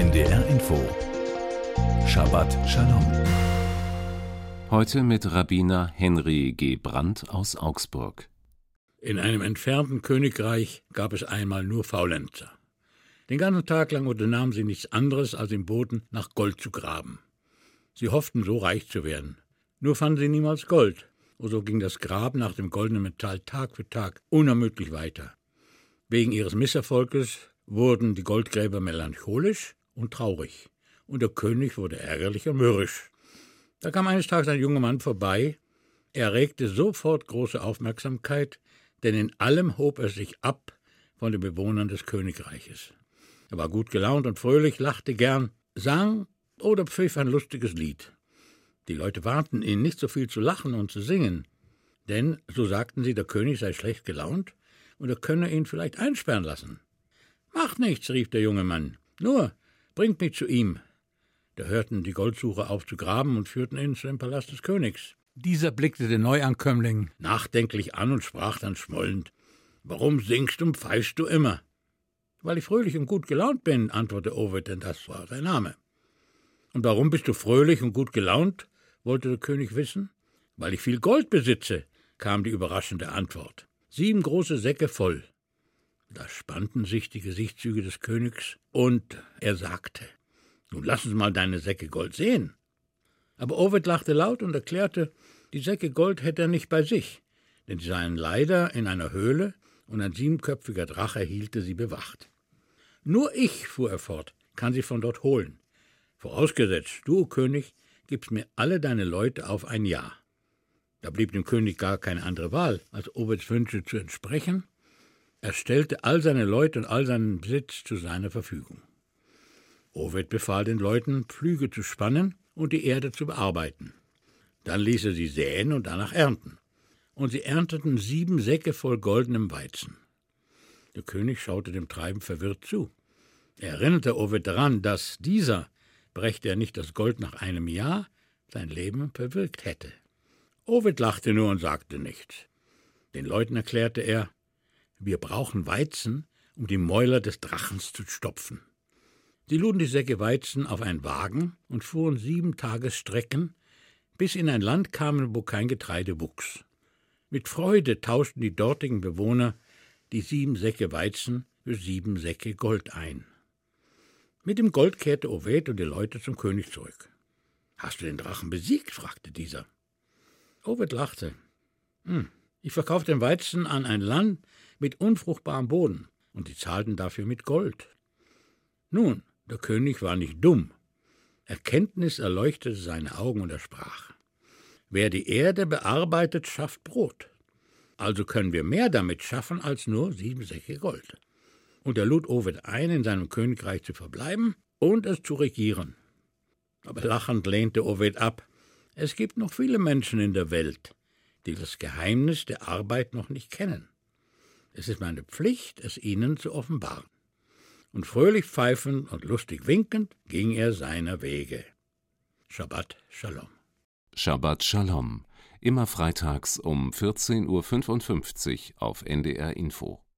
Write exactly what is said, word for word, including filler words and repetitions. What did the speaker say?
N D R Info Shabbat Shalom. Heute mit Rabbiner Henry G. Brandt aus Augsburg. In einem entfernten Königreich gab es einmal nur Faulenzer. Den ganzen Tag lang unternahmen sie nichts anderes, als im Boden nach Gold zu graben. Sie hofften, so reich zu werden. Nur fanden sie niemals Gold. Und so ging das Graben nach dem goldenen Metall Tag für Tag unermüdlich weiter. Wegen ihres Misserfolges wurden die Goldgräber melancholisch und traurig. Und der König wurde ärgerlich und mürrisch. Da kam eines Tages ein junger Mann vorbei. Er erregte sofort große Aufmerksamkeit, denn in allem hob er sich ab von den Bewohnern des Königreiches. Er war gut gelaunt und fröhlich, lachte gern, sang oder pfiff ein lustiges Lied. Die Leute warnten ihn, nicht so viel zu lachen und zu singen, denn, so sagten sie, der König sei schlecht gelaunt und er könne ihn vielleicht einsperren lassen. »Macht nichts«, rief der junge Mann, »nur bringt mich zu ihm.« Da hörten die Goldsucher auf zu graben und führten ihn zu dem Palast des Königs. Dieser blickte den Neuankömmling nachdenklich an und sprach dann schmollend, »Warum singst und pfeifst du immer?« »Weil ich fröhlich und gut gelaunt bin«, antwortete Oved, denn das war sein Name. »Und warum bist du fröhlich und gut gelaunt?« wollte der König wissen. »Weil ich viel Gold besitze«, kam die überraschende Antwort. »Sieben große Säcke voll.« Da spannten sich die Gesichtszüge des Königs, und er sagte, »Nun lass uns mal deine Säcke Gold sehen.« Aber Oved lachte laut und erklärte, die Säcke Gold hätte er nicht bei sich, denn sie seien leider in einer Höhle, und ein siebenköpfiger Drache hielte sie bewacht. »Nur ich«, fuhr er fort, »kann sie von dort holen. Vorausgesetzt, du, o König, gibst mir alle deine Leute auf ein Jahr.« Da blieb dem König gar keine andere Wahl, als Oveds Wünsche zu entsprechen. Er stellte all seine Leute und all seinen Besitz zu seiner Verfügung. Oved befahl den Leuten, Pflüge zu spannen und die Erde zu bearbeiten. Dann ließ er sie säen und danach ernten. Und sie ernteten sieben Säcke voll goldenem Weizen. Der König schaute dem Treiben verwirrt zu. Er erinnerte Oved daran, dass dieser, brächte er nicht das Gold nach einem Jahr, sein Leben verwirkt hätte. Oved lachte nur und sagte nichts. Den Leuten erklärte er, wir brauchen Weizen, um die Mäuler des Drachens zu stopfen. Sie luden die Säcke Weizen auf einen Wagen und fuhren sieben Tagesstrecken, bis in ein Land kamen, wo kein Getreide wuchs. Mit Freude tauschten die dortigen Bewohner die sieben Säcke Weizen für sieben Säcke Gold ein. Mit dem Gold kehrte Oved und die Leute zum König zurück. »Hast du den Drachen besiegt?« fragte dieser. Oved lachte. Hm, »Ich verkaufte den Weizen an ein Land mit unfruchtbarem Boden, und die zahlten dafür mit Gold.« Nun, der König war nicht dumm. Erkenntnis erleuchtete seine Augen und er sprach, »Wer die Erde bearbeitet, schafft Brot. Also können wir mehr damit schaffen als nur sieben Säcke Gold.« Und er lud Oved ein, in seinem Königreich zu verbleiben und es zu regieren. Aber lachend lehnte Oved ab. Es gibt noch viele Menschen in der Welt, die das Geheimnis der Arbeit noch nicht kennen. Es ist meine Pflicht, es ihnen zu offenbaren. Und fröhlich pfeifend und lustig winkend ging er seiner Wege. Shabbat Shalom. Shabbat Shalom. Immer freitags um vierzehn Uhr fünfundfünfzig auf N D R Info.